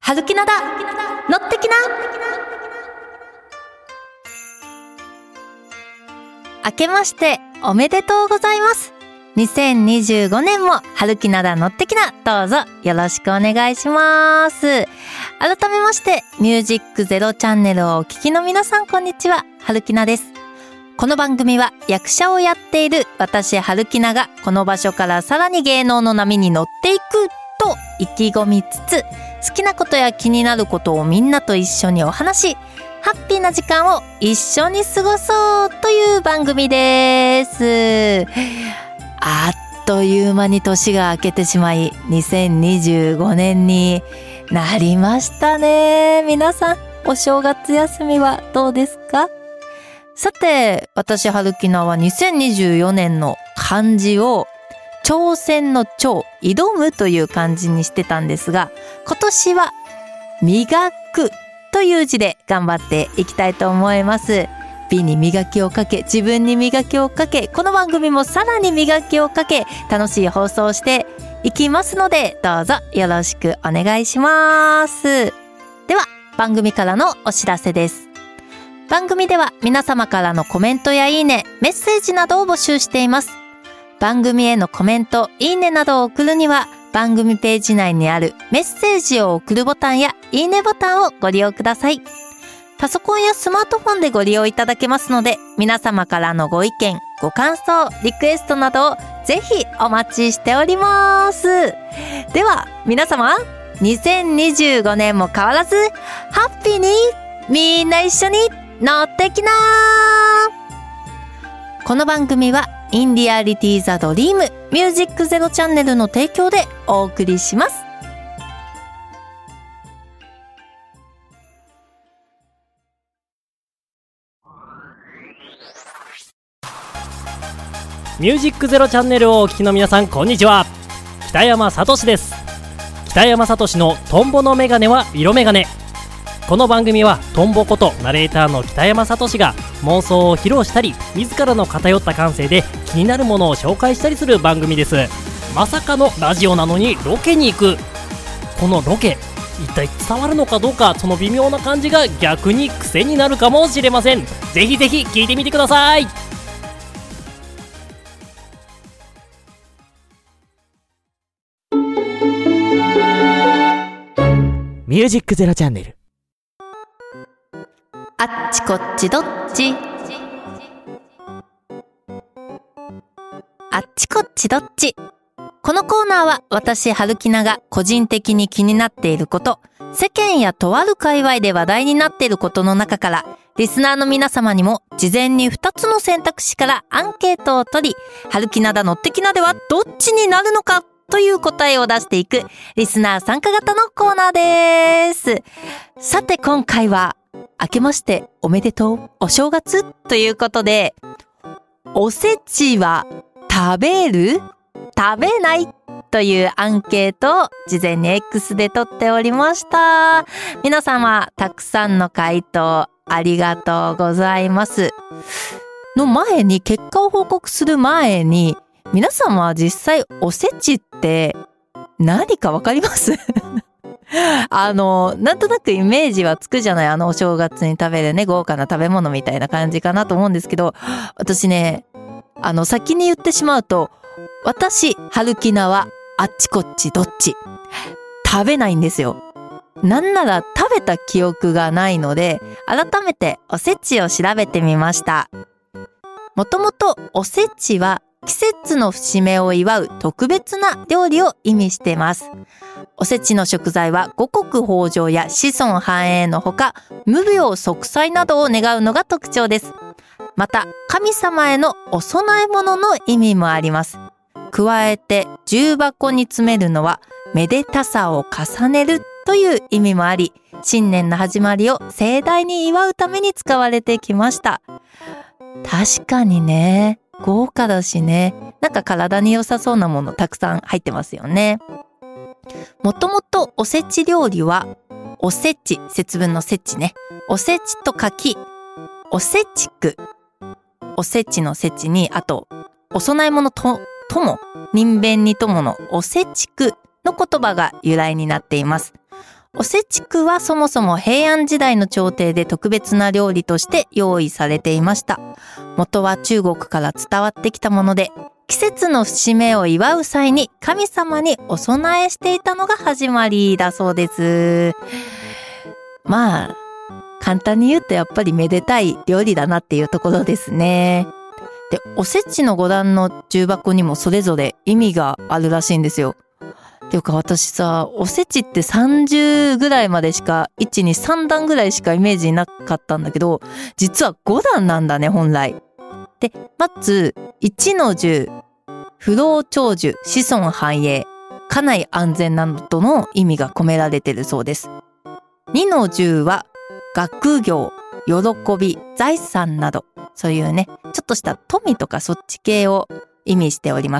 春キナだ乗ってきな。明けましておめでとうございます。2025年も春キナだ乗ってきな、どうぞよろしくお願いします。改めましてミュージックゼロチャンネルをお聞きの皆さん、こんにちは。春キナです。この番組は役者をやっている私春キナがこの場所からさらに芸能の波に乗っていくと意気込みつつ、好きなことや気になることをみんなと一緒にお話し、ハッピーな時間を一緒に過ごそうという番組です。あっという間に年が明けてしまい、2025年になりましたね。皆さん、お正月休みはどうですか？さて、私春キナは2024年の漢字を挑戦の挑、挑むという漢字にしてたんですが、今年は磨くという字で頑張っていきたいと思います。美に磨きをかけ、自分に磨きをかけ、この番組もさらに磨きをかけ、楽しい放送をしていきますので、どうぞよろしくお願いします。では、番組からのお知らせです。番組では皆様からのコメントやいいね、メッセージなどを募集しています。番組へのコメント、いいねなどを送るには、番組ページ内にあるメッセージを送るボタンやいいねボタンをご利用ください。パソコンやスマートフォンでご利用いただけますので、皆様からのご意見、ご感想、リクエストなどをぜひお待ちしております。では、皆様、2025年も変わらず、ハッピーにみんな一緒に乗ってきなー。この番組はインディアリティザドリームミュージックゼロチャンネルの提供でお送りします。 ミュージックゼロチャンネルをお聞きの皆さん、こんにちは。北山聡です。北山聡のトンボのメガネは色メガネ。この番組はトンボことナレーターの北山聡が妄想を披露したり、自らの偏った感性で気になるものを紹介したりする番組です。まさかのラジオなのにロケに行く。このロケ、一体伝わるのかどうか、その微妙な感じが逆に癖になるかもしれません。ぜひぜひ聞いてみてください。 ミュージックゼロチャンネル。 あっちこっちどっち、あっちこっちどっち。このコーナーは私春キナが個人的に気になっていること、世間やとある界隈で話題になっていることの中から、リスナーの皆様にも事前に2つの選択肢からアンケートを取り、春キナだ乗ってキナではどっちになるのかという答えを出していくリスナー参加型のコーナーです。さて今回は明けましておめでとうお正月ということで、おせちは食べる？食べない？というアンケートを事前に X で取っておりました。皆様たくさんの回答ありがとうございますの前に、結果を報告する前に、皆様は実際おせちって何かわかりますなんとなくイメージはつくじゃない。お正月に食べるね、豪華な食べ物みたいな感じかなと思うんですけど、私ね、先に言ってしまうと、私春キナはあっちこっちどっち食べないんですよ。なんなら食べた記憶がないので、改めておせちを調べてみました。もともとおせちは季節の節目を祝う特別な料理を意味しています。おせちの食材は五穀豊穣や子孫繁栄のほか、無病息災などを願うのが特徴です。また神様へのお供え物の意味もあります。加えて重箱に詰めるのはめでたさを重ねるという意味もあり、新年の始まりを盛大に祝うために使われてきました。確かにね、豪華だしね、なんか体に良さそうなものたくさん入ってますよね。もともとおせち料理は、おせち、節分のせちね、おせちと書き、おせちく、おせちのせちに、あとお供え物とも、人弁にとものおせちくの言葉が由来になっています。 おせちくはそもそも平安時代の朝廷で特別な料理として用意されていました。元は中国から伝わってきたもので、季節の節目を祝う際に神様にお供えしていたのが始まりだそうです。まあ、簡単に言うとやっぱりめでたい料理だなっていうところですね。で、おせちの五段の重箱にもそれぞれ意味があるらしいんですよ。っていうか私さ、おせちって30ぐらいまでしか、1、2、3段ぐらいしかイメージなかったんだけど、実は5段なんだね、本来。で、まず、1の10、不老長寿、子孫繁栄、家内安全などの意味が込められているそうです。2の10は、学業、喜び、財産など、そういうね、ちょっとした富とかそっち系を意味しております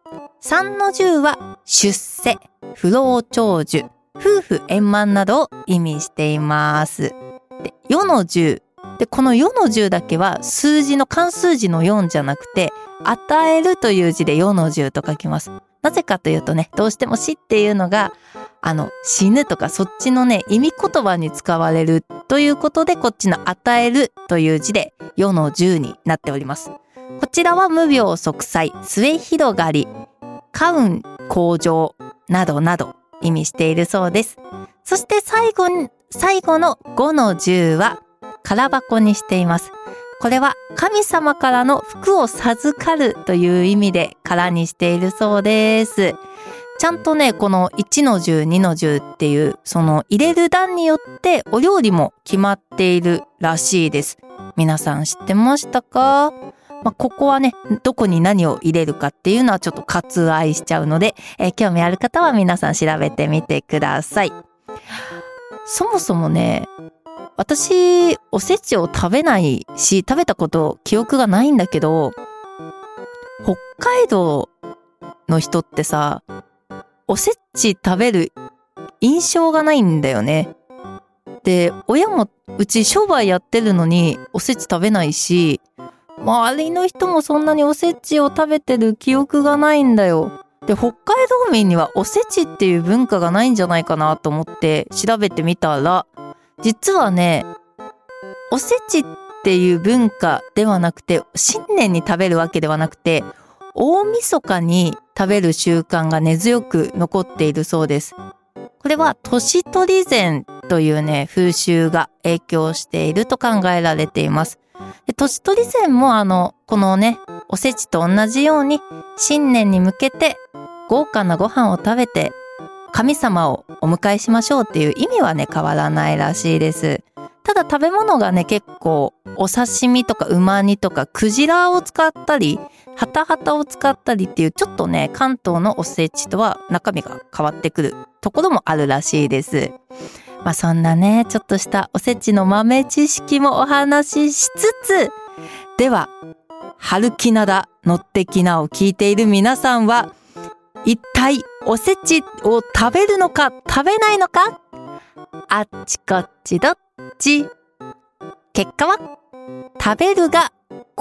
。3の10は、出世、不老長寿、夫婦円満などを意味しています。で、4の10。で、この4の10だけは数字の漢数字の4じゃなくて、与えるという字で4の10と書きます。なぜかというとね、どうしても死っていうのが、死ぬとかそっちのね、意味言葉に使われるということで、こっちの与えるという字で4の10になっております。こちらは無病息災、末広がり、家運向上などなど意味しているそうです。そして最後の5の10は空箱にしています。これは神様からの福を授かるという意味で空にしているそうです。ちゃんとね、この1の10、2の10っていう、その入れる段によってお料理も決まっているらしいです。皆さん知ってましたか？ここはね、どこに何を入れるかっていうのはちょっと割愛しちゃうので、興味ある方は皆さん調べてみてください。そもそもね、私、おせちを食べないし、食べたこと記憶がないんだけど、北海道の人ってさ、おせち食べる印象がないんだよね。で、親もうち商売やってるのにおせち食べないし、周りの人もそんなにおせちを食べてる記憶がないんだよ。で、北海道民にはおせちっていう文化がないんじゃないかなと思って調べてみたら、実はね、おせちっていう文化ではなくて、新年に食べるわけではなくて、大晦日に食べる習慣が根強く残っているそうです。これは年取り膳というね、風習が影響していると考えられています。で、年取り膳もこのね、おせちと同じように新年に向けて豪華なご飯を食べて神様をお迎えしましょうっていう意味はね、変わらないらしいです。ただ食べ物がね、結構お刺身とか馬煮とかクジラを使ったり、ハタハタを使ったりっていうちょっとね、関東のおせちとは中身が変わってくるところもあるらしいです。そんなね、ちょっとしたおせちの豆知識もお話ししつつ、では、春きなだのってきなを聞いている皆さんは、一体おせちを食べるのか食べないのか？あっちこっちどっち？結果は、食べるが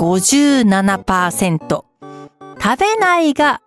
57%、食べないが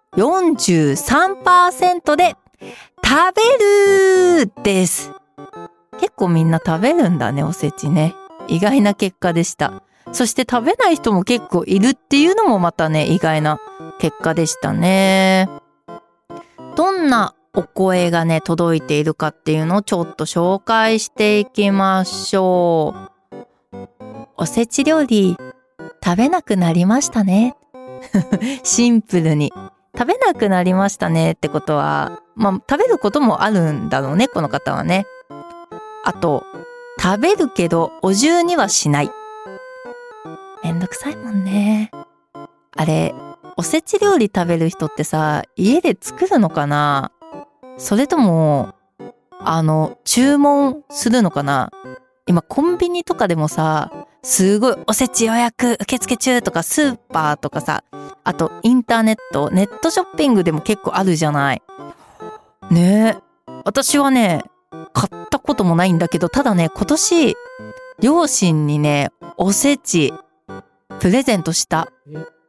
43% で、食べるです。結構みんな食べるんだね、おせちね。意外な結果でした。そして食べない人も結構いるっていうのもまたね、意外な結果でしたね。どんなお声がね、届いているかっていうのをちょっと紹介していきましょう。おせち料理、食べなくなりましたね。シンプルに。食べなくなりましたねってことは、食べることもあるんだろうね、この方はね。あと、食べるけどお重にはしない。めんどくさいもんね。あれ、おせち料理食べる人ってさ、家で作るのかな？それとも、注文するのかな？今コンビニとかでもさ、すごいおせち予約受付中とかスーパーとかさ、あとインターネットショッピングでも結構あるじゃない。ねえ。私はね、買ったこともないんだけど、ただね、今年、両親にね、おせち、プレゼントした。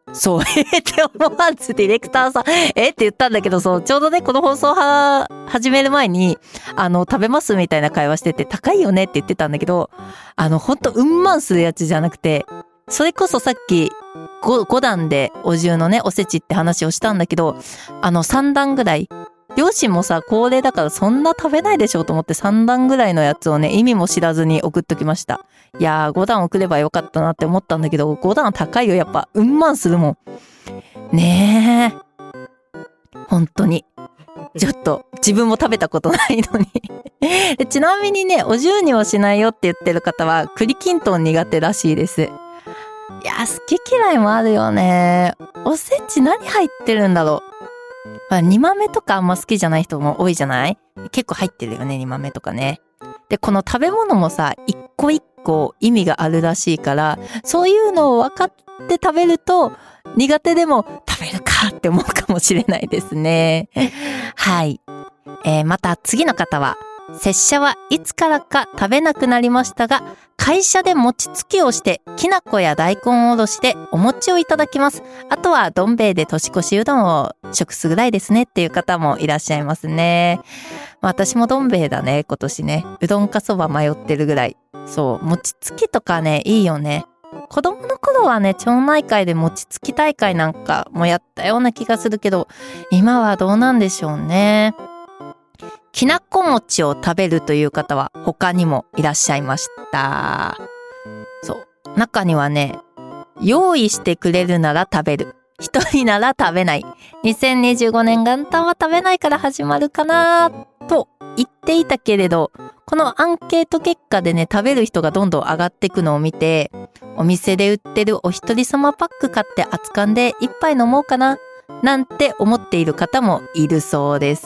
そう、って思わずディレクターさん、って言ったんだけど、そう、ちょうどね、この放送始める前に、食べますみたいな会話してて、高いよねって言ってたんだけど、ほんと、うんまんするやつじゃなくて、それこそさっき、5段でお重のね、おせちって話をしたんだけど、3段ぐらい、両親もさ、高齢だからそんな食べないでしょうと思って3段ぐらいのやつをね、意味も知らずに送っときました。いやー、5段送ればよかったなって思ったんだけど、5段高いよ、やっぱ。うんまんするもん。ねえ。本当に。ちょっと、自分も食べたことないのにで。ちなみにね、お重にはしないよって言ってる方は、栗きんとん苦手らしいです。いや、好き嫌いもあるよね。おせち何入ってるんだろう。煮豆とかあんま好きじゃない人も多いじゃない？結構入ってるよね、煮豆とかね。で、この食べ物もさ、一個一個意味があるらしいから、そういうのを分かって食べると、苦手でも食べるかって思うかもしれないですね。はい。また次の方は、拙者はいつからか食べなくなりましたが、会社で餅つきをして、きな粉や大根おろしでお餅をいただきます。あとはどん兵衛で年越しうどんを食すぐらいですねっていう方もいらっしゃいますね。私もどん兵衛だね、今年ね。うどんかそば迷ってるぐらい。そう、餅つきとかね、いいよね。子供の頃はね、町内会で餅つき大会なんかもやったような気がするけど、今はどうなんでしょうね。きなこ餅を食べるという方は他にもいらっしゃいました。そう。中にはね、用意してくれるなら食べる。一人なら食べない。2025年元旦は食べないから始まるかなと言っていたけれど、このアンケート結果でね、食べる人がどんどん上がっていくのを見て、お店で売ってるお一人様パック買って熱燗で一杯飲もうかななんて思っている方もいるそうです。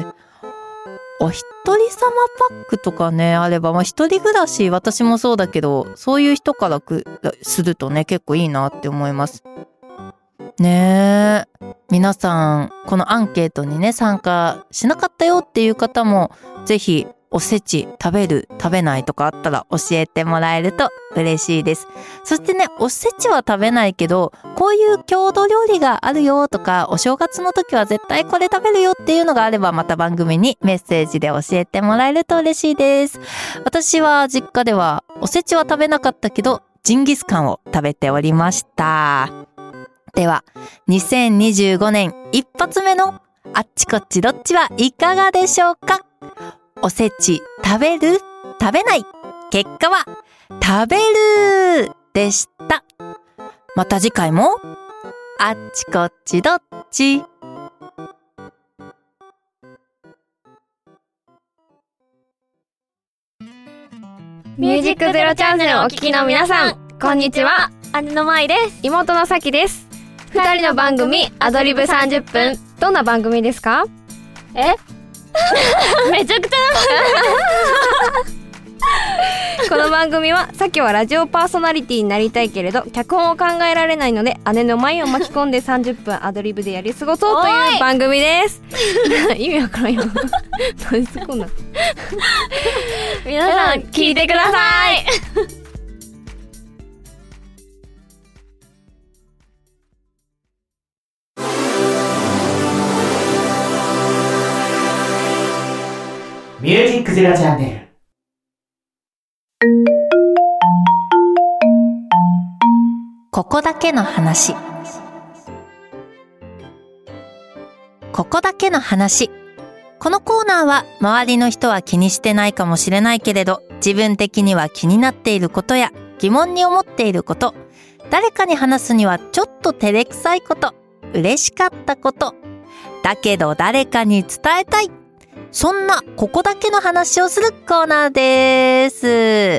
お一人様パックとかね、あれば、一人暮らし、私もそうだけど、そういう人からするとね、結構いいなって思います。ねえ。皆さん、このアンケートにね、参加しなかったよっていう方も、ぜひ、おせち食べる、食べないとかあったら教えてもらえると嬉しいです。そしてね、おせちは食べないけど、こういう郷土料理があるよとか、お正月の時は絶対これ食べるよっていうのがあれば、また番組にメッセージで教えてもらえると嬉しいです。私は実家では、おせちは食べなかったけど、ジンギスカンを食べておりました。では、2025年一発目のあっちこっちどっちはいかがでしょうか？おせち食べる？食べない？結果は食べるでした。また次回もあっちこっちどっち。 ミュージックゼロチャンネルをお聞きの皆さん、こんにちは。 姉の舞です。 妹のさきです。二人の番組アドリブ30分。どんな番組ですか？ めちゃくちゃこの番組は、さきはラジオパーソナリティになりたいけれど脚本を考えられないので、姉の舞を巻き込んで30分アドリブでやり過ごそうという番組です。意味わからんよ。何そこんな皆さん聞いてください。 ミュージックゼロチャンネル。 ここだけの話。ここだけの話。このコーナーは周りの人は気にしてないかもしれないけれど、自分的には気になっていることや疑問に思っていること、誰かに話すにはちょっと照れくさいこと、嬉しかったこと、だけど誰かに伝えたい。そんなここだけの話をするコーナーです。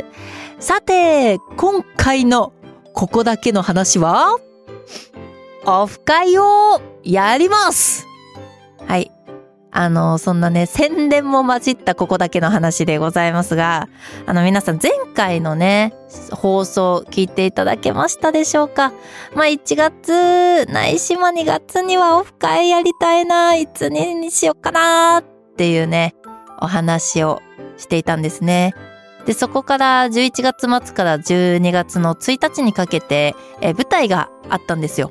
さて、今回のここだけの話は、オフ会をやります。はい。そんなね、宣伝も混じったここだけの話でございますが、皆さん前回のね、放送聞いていただけましたでしょうか？1月、ないしは2月にはオフ会やりたいな、いつにしようかなっていうね、お話をしていたんですね。で、そこから11月末から12月の1日にかけて、舞台があったんですよ。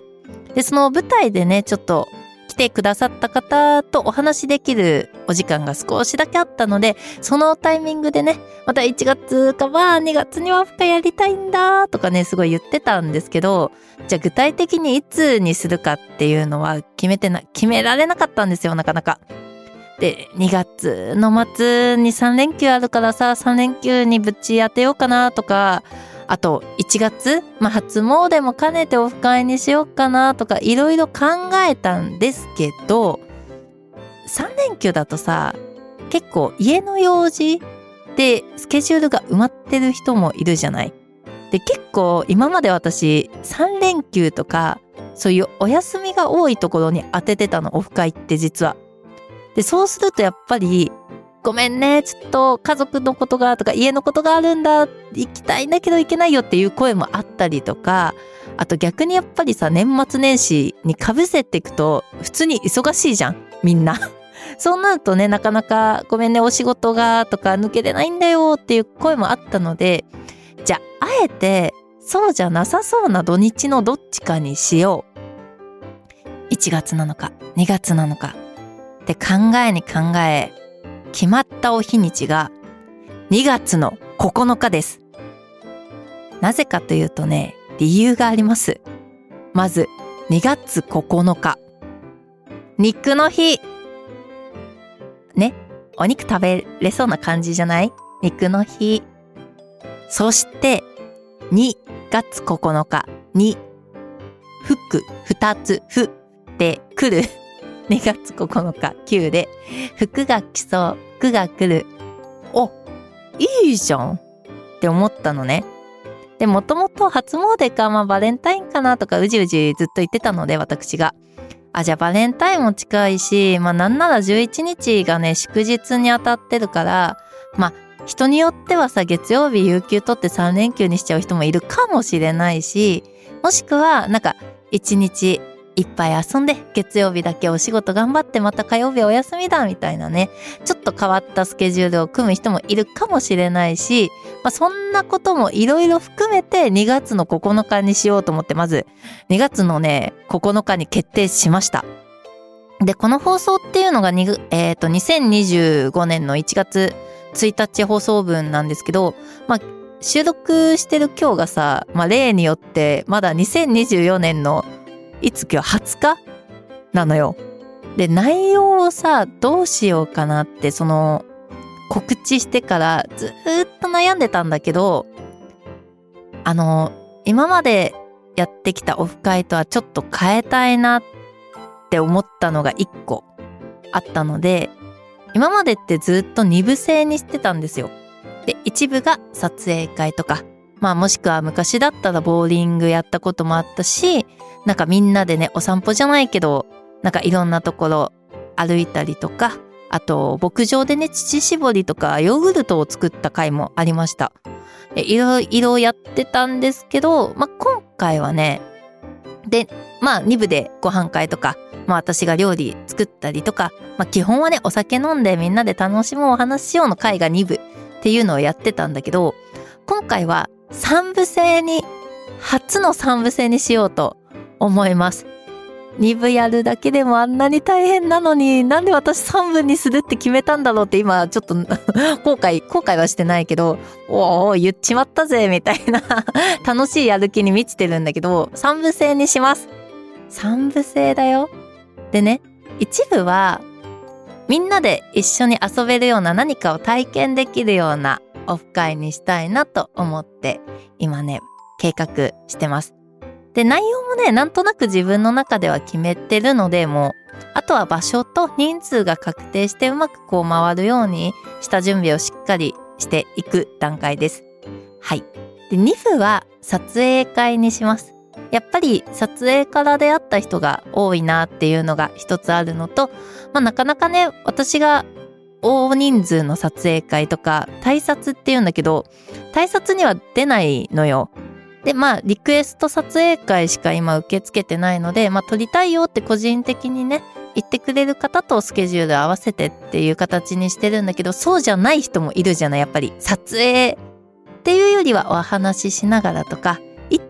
で、その舞台でね、ちょっと来てくださった方とお話しできるお時間が少しだけあったので、そのタイミングでね、また1月か2月にはオフ会やりたいんだとかね、すごい言ってたんですけど、じゃあ具体的にいつにするかっていうのは決められなかったんですよ、なかなか。で、2月の末に3連休あるからさ、3連休にぶち当てようかなとか、あと1月、初詣も兼ねてオフ会にしようかなとかいろいろ考えたんですけど、3連休だとさ、結構家の用事でスケジュールが埋まってる人もいるじゃない。で、結構今まで私3連休とかそういうお休みが多いところに当ててたの、オフ会って実は。で、そうするとやっぱりごめんね、ちょっと家族のことがとか家のことがあるんだ、行きたいんだけど行けないよっていう声もあったりとか、あと逆にやっぱりさ、年末年始に被せていくと普通に忙しいじゃん、みんな。そうなるとね、なかなかごめんね、お仕事がとか抜けれないんだよっていう声もあったので、じゃああえてそうじゃなさそうな土日のどっちかにしよう。1月なのか2月なのかって考え決まったお日にちが2月の9日です。なぜかというとね、理由があります。まず2月9日、肉の日ね、お肉食べれそうな感じじゃない？肉の日。そして2月9日に福2つふって来る2月9日9で福が来そう、福が来る。お、いいじゃんって思ったのね。で、もともと初詣かバレンタインかなとかうじずっと言ってたので、私がじゃあバレンタインも近いし、なんなら11日がね祝日に当たってるから、人によってはさ、月曜日有給取って3連休にしちゃう人もいるかもしれないし、もしくは1日いっぱい遊んで月曜日だけお仕事頑張ってまた火曜日お休みだみたいなね、ちょっと変わったスケジュールを組む人もいるかもしれないし、そんなこともいろいろ含めて2月の9日にしようと思って、まず2月のね9日に決定しました。で、この放送っていうのが2025年の1月1日放送分なんですけど、収録してる今日がさ、例によってまだ2024年のいつ今日20日なのよ。で、内容をさ、どうしようかなって、その告知してからずーっと悩んでたんだけど、今までやってきたオフ会とはちょっと変えたいなって思ったのが1個あったので、今までってずっと2部制にしてたんですよ。で、一部が撮影会とか、もしくは昔だったらボーリングやったこともあったし、みんなでね、お散歩じゃないけど、いろんなところ歩いたりとか、あと牧場でね、乳搾りとかヨーグルトを作った回もありました。いろいろやってたんですけど、今回はね、で、2部でご飯会とか、私が料理作ったりとか、基本はね、お酒飲んでみんなで楽しもうお話ししようの会が2部っていうのをやってたんだけど、今回は3部制に、初の3部制にしようと思います。2部やるだけでもあんなに大変なのに、なんで私3部にするって決めたんだろうって今ちょっと後悔はしてないけど、おー言っちまったぜみたいな楽しいやる気に満ちてるんだけど、3部制にします。3部制だよ。でね、一部はみんなで一緒に遊べるような、何かを体験できるようなオフ会にしたいなと思って今ね計画してます。で、内容もね、なんとなく自分の中では決めてるので、もうあとは場所と人数が確定してうまく回るようにした準備をしっかりしていく段階です。はい。で、2部は撮影会にします。やっぱり撮影から出会った人が多いなっていうのが一つあるのと、なかなかね、私が大人数の撮影会とか大撮っていうんだけど、大撮には出ないのよ。で、リクエスト撮影会しか今受け付けてないので、撮りたいよって個人的にね言ってくれる方とスケジュール合わせてっていう形にしてるんだけど、そうじゃない人もいるじゃない。やっぱり撮影っていうよりはお話ししながらとか、1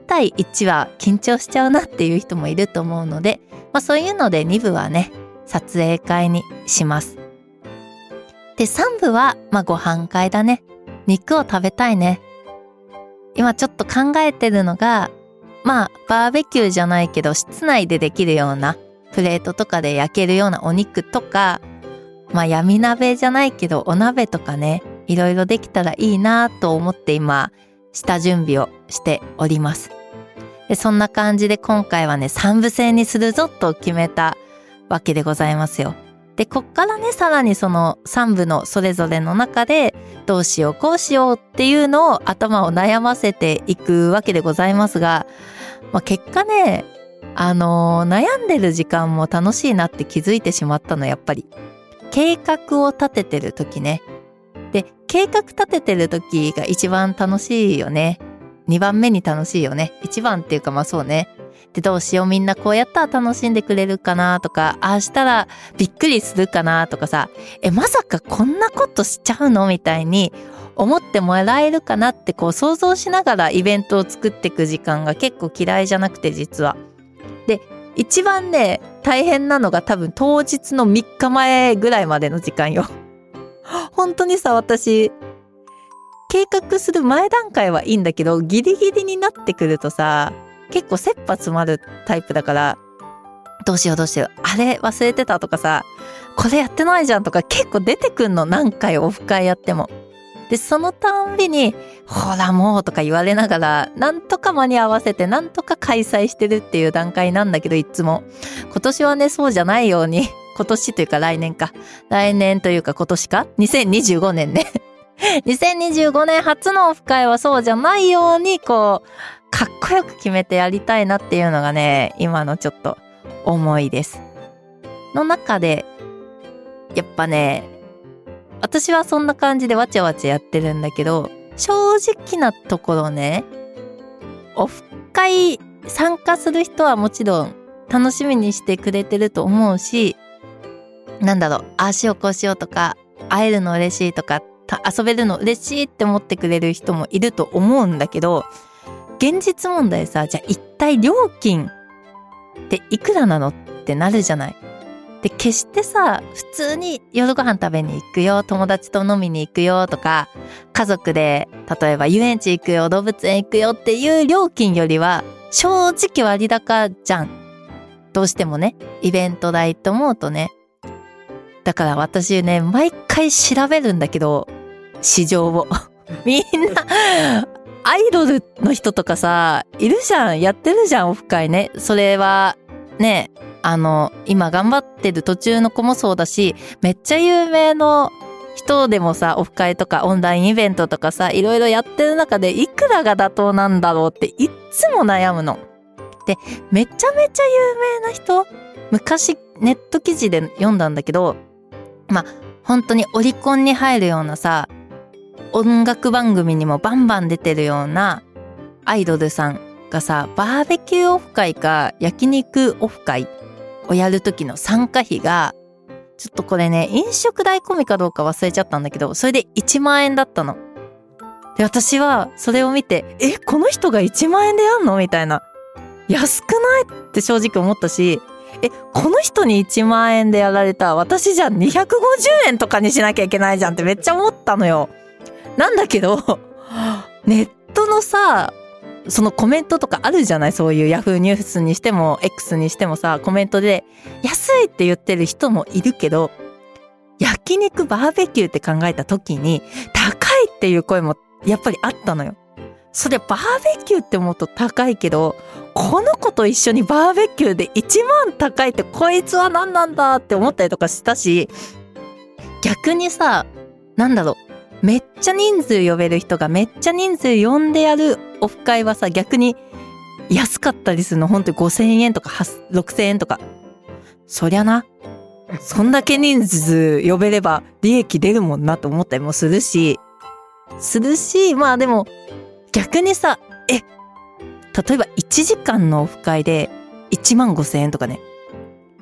対1は緊張しちゃうなっていう人もいると思うので、そういうので2部はね、撮影会にします。で、3部は、ご飯会だね。肉を食べたいね。今ちょっと考えてるのが、バーベキューじゃないけど、室内でできるような、プレートとかで焼けるようなお肉とか、闇鍋じゃないけど、お鍋とかね、いろいろできたらいいなと思って今、下準備をしております。で、そんな感じで今回はね、3部制にするぞと決めたわけでございますよ。で、こっからね、さらにその3部のそれぞれの中で、どうしようこうしようっていうのを頭を悩ませていくわけでございますが、結果ね、悩んでる時間も楽しいなって気づいてしまったの、やっぱり。計画を立ててる時ね。で、計画立ててる時が一番楽しいよね。2番目に楽しいよね。1番っていうかそうね。で、どうしようみんなこうやったら楽しんでくれるかなとか、ああしたらびっくりするかなとかさ、まさかこんなことしちゃうのみたいに思ってもらえるかなって想像しながらイベントを作っていく時間が結構嫌いじゃなくて、実は。で、一番ね、大変なのが多分当日の3日前ぐらいまでの時間よ。本当にさ、私、計画する前段階はいいんだけど、ギリギリになってくるとさ、結構切羽詰まるタイプだから、どうしよう、あれ忘れてたとかさ、これやってないじゃんとか結構出てくんの、何回オフ会やっても。で、そのたんびに、ほらもうとか言われながら、なんとか間に合わせて、なんとか開催してるっていう段階なんだけど、いつも。今年はね、そうじゃないように、今年というか来年か。来年というか今年か ?2025 年ね。2025年初のオフ会はそうじゃないように、かっこよく決めてやりたいなっていうのがね、今のちょっと思いです。の中で、やっぱね、私はそんな感じでわちゃわちゃやってるんだけど、正直なところね、オフ会参加する人はもちろん楽しみにしてくれてると思うし、ああしようこうしようとか、会えるの嬉しいとか、遊べるの嬉しいって思ってくれる人もいると思うんだけど、現実問題さ、じゃあ一体料金っていくらなのってなるじゃない。で、決してさ、普通に夜ご飯食べに行くよ、友達と飲みに行くよとか、家族で例えば遊園地行くよ、動物園行くよっていう料金よりは正直割高じゃん。どうしてもね、イベント代と思うとね。だから私ね、毎回調べるんだけど、市場を。みんな、アイドルの人とかさ、いるじゃん、やってるじゃん、オフ会ね。それは、ね、今頑張ってる途中の子もそうだし、めっちゃ有名の人でもさ、オフ会とかオンラインイベントとかさ、いろいろやってる中でいくらが妥当なんだろうっていっつも悩むの。で、めちゃめちゃ有名な人、昔ネット記事で読んだんだけど、本当にオリコンに入るようなさ、音楽番組にもバンバン出てるようなアイドルさんがさ、バーベキューオフ会か焼肉オフ会をやる時の参加費が、ちょっとこれね、飲食代込みかどうか忘れちゃったんだけど、それで1万円だったの。で、私はそれを見て、この人が1万円でやんのみたいな。安くないって正直思ったし、この人に1万円でやられた私じゃ250円とかにしなきゃいけないじゃんってめっちゃ思ったのよ。なんだけど、ネットのさ、そのコメントとかあるじゃない、そういうヤフーニュースにしても X にしてもさ、コメントで安いって言ってる人もいるけど、焼肉バーベキューって考えた時に高いっていう声もやっぱりあったのよ。それバーベキューって思うと高いけど、この子と一緒にバーベキューで1万高いってこいつは何なんだって思ったりとかしたし、逆にさ、めっちゃ人数呼べる人がめっちゃ人数呼んでやるオフ会はさ、逆に安かったりするの。ほんと5000円とか6000円とか。そりゃな、そんだけ人数呼べれば利益出るもんなと思ったりもするし、でも逆にさ、例えば1時間のオフ会で1万5000円とかね。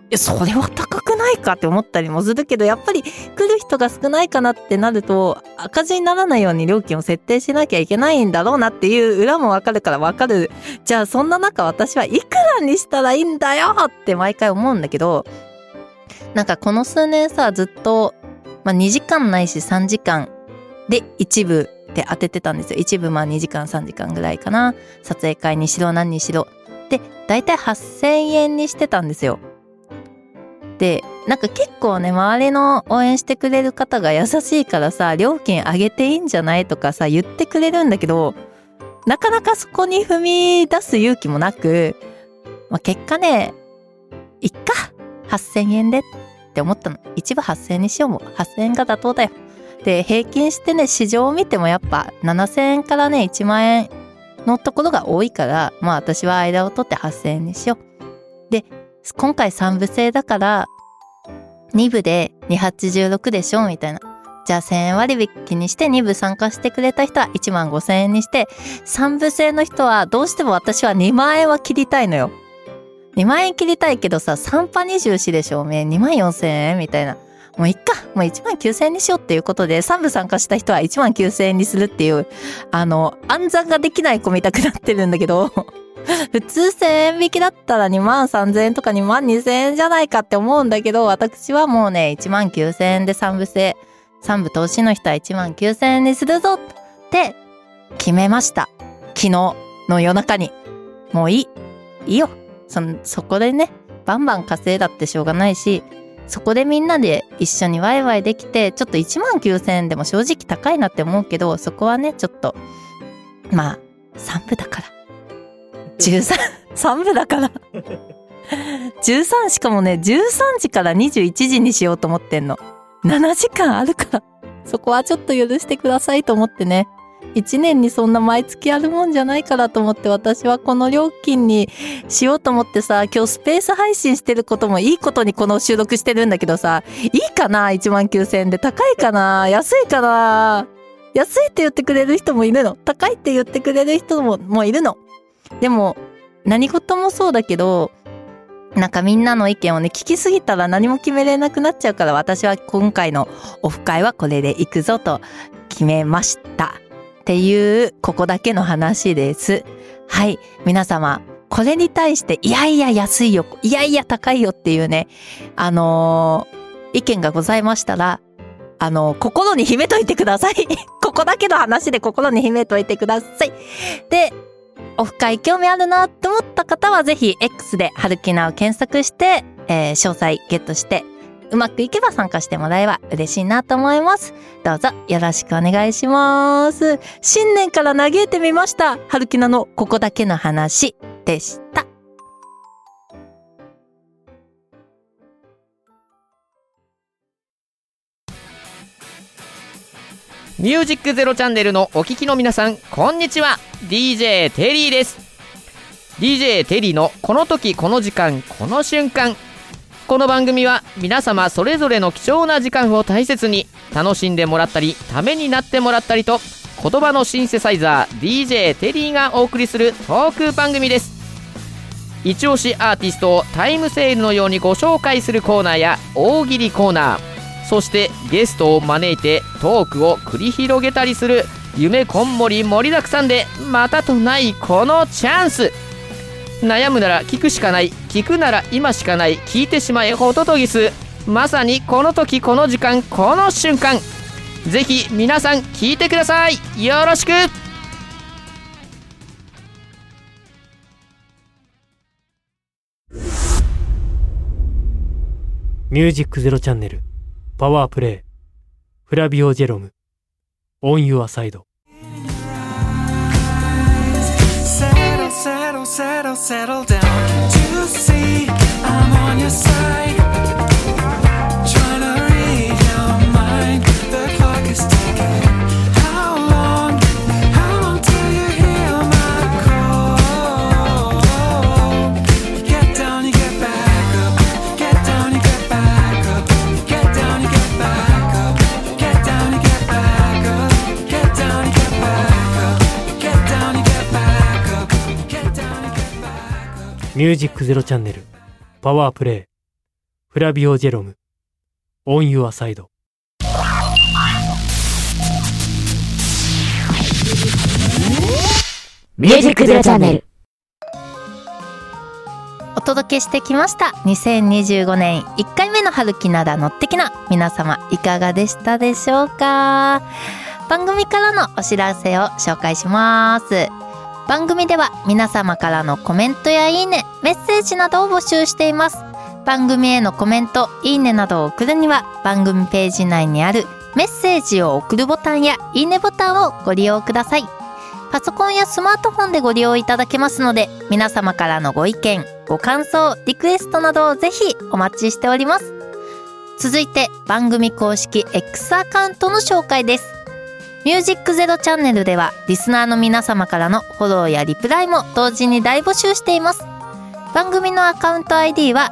それは高くないかって思ったりもするけど、やっぱり来る人が少ないかなってなると赤字にならないように料金を設定しなきゃいけないんだろうなっていう裏もわかるからわかる。じゃあそんな中私はいくらにしたらいいんだよって毎回思うんだけど、なんかこの数年さ、ずっと、2時間ないし3時間で一部で当ててたんですよ。一部2時間3時間ぐらいかな。撮影会にしろ何にしろ。で、だいたい8000円にしてたんですよ。で、なんか結構ね、周りの応援してくれる方が優しいからさ、料金上げていいんじゃないとかさ、言ってくれるんだけど、なかなかそこに踏み出す勇気もなく、結果ね、いっか、8000円でって思ったの。一部8000円にしようも。8000円が妥当だよ。で、平均してね、市場を見てもやっぱ7000円からね、1万円のところが多いから、私は間を取って8000円にしよう。で、今回3部制だから2部で286でしょみたいな。じゃあ1000円割引にして2部参加してくれた人は1万5000円にして、3部制の人はどうしても私は2万円は切りたいのよ。2万円切りたいけどさ、3波24でしょ2万4000円みたいな。もういっか、もう1万9000円にしようっていうことで、3部参加した人は1万9000円にするっていう、暗算ができない子みたくなってるんだけど、普通1000円引きだったら2万3000円とか2万2000円じゃないかって思うんだけど、私はもうね、1万9000円で3部制、3部投資の人は1万9000円にするぞって決めました。昨日の夜中に。もういいよ。そこでね、バンバン稼いだってしょうがないし、そこでみんなで一緒にワイワイできて、ちょっと1万9000円でも正直高いなって思うけど、そこはね、ちょっと、3部だから。3部だから。13しかもね、13時から21時にしようと思ってんの。7時間あるから。そこはちょっと許してくださいと思ってね。1年にそんな毎月あるもんじゃないからと思って、私はこの料金にしようと思ってさ、今日スペース配信してることもいいことにこの収録してるんだけどさ、いいかな 1万9000円で。高いかな、安いかな。安いって言ってくれる人もいるの。高いって言ってくれる人もいるの。でも何事もそうだけど、なんかみんなの意見をね、聞きすぎたら何も決めれなくなっちゃうから、私は今回のオフ会はこれで行くぞと決めましたっていう、ここだけの話です。はい、皆様これに対していやいや安いよ、いやいや高いよっていうね、意見がございましたら、心に秘めといてください。ここだけの話で心に秘めといてください。で、オフ会興味あるなって思った方はぜひ X ではるきなを検索して、詳細ゲットして、うまくいけば参加してもらえば嬉しいなと思います。どうぞよろしくお願いします。新年から嘆いてみました。はるきなのここだけの話でした。 ミュージックゼロチャンネルのお聞きの皆さん、こんにちは。 DJ テリーです。 DJ テリーのこの時この時間この瞬間。この番組は皆様それぞれの貴重な時間を大切に楽しんでもらったり、ためになってもらったりと、言葉のシンセサイザー DJ テリーがお送りするトーク番組です。一押しアーティストをタイムセールのようにご紹介するコーナーや大喜利コーナー、そしてゲストを招いてトークを繰り広げたりする夢こんもり盛りだくさんで、またとないこのチャンス。悩むなら聞くしかない、聞くなら今しかない、聞いてしまえホトトギス。まさにこの時この時間この瞬間。ぜひ皆さん聞いてください。よろしく。 ミュージックゼロチャンネルパワープレイフラビオジェロムオンユアサイド。 Settle, settle down. You see, I'm on your side. Trying to read your mind. The clock is ticking. How long till you hear my call? You get down, you get back up. Get down, you get back up. You get down, you get back up. Get down, you get back up. Get down, you get back up. Get down, you get back up. Get down. ミュージックゼロチャンネルパワープレイフラビオ・ジェロム、オン・ユア・サイド。 ミュージックゼロチャンネル。 お届けしてきました2025年1回目の春キナラのってきな、皆様いかがでしたでしょうか。番組からのお知らせを紹介します。番組では皆様からのコメントやいいね、メッセージなどを募集しています。番組へのコメント、いいねなどを送るには番組ページ内にあるメッセージを送るボタンやいいねボタンをご利用ください。パソコンやスマートフォンでご利用いただけますので、皆様からのご意見、ご感想、リクエストなどをぜひお待ちしております。続いて番組公式 X アカウントの紹介です。ミュージックゼロチャンネルではリスナーの皆様からのフォローやリプライも同時に大募集しています。番組のアカウント ID は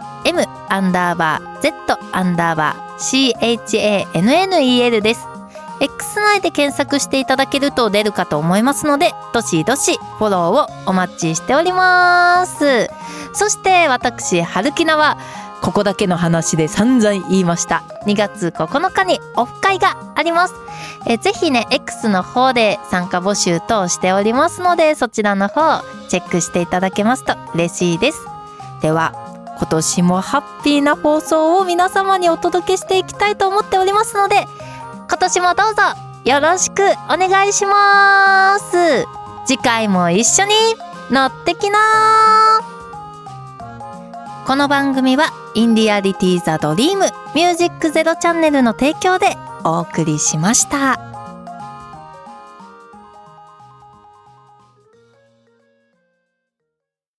M_Z_CHANNEL です。X 内で検索していただけると出るかと思いますので、どしどしフォローをお待ちしております。そして私春キナはここだけの話で散々言いました、2月9日にオフ会があります。ぜひね X の方で参加募集等しておりますので、そちらの方チェックしていただけますと嬉しいです。では今年もハッピーな放送を皆様にお届けしていきたいと思っておりますので、今年もどうぞよろしくお願いします。次回も一緒に乗ってきな。この番組はインディアリティザドリームミュージックゼロチャンネルの提供でお送りしました。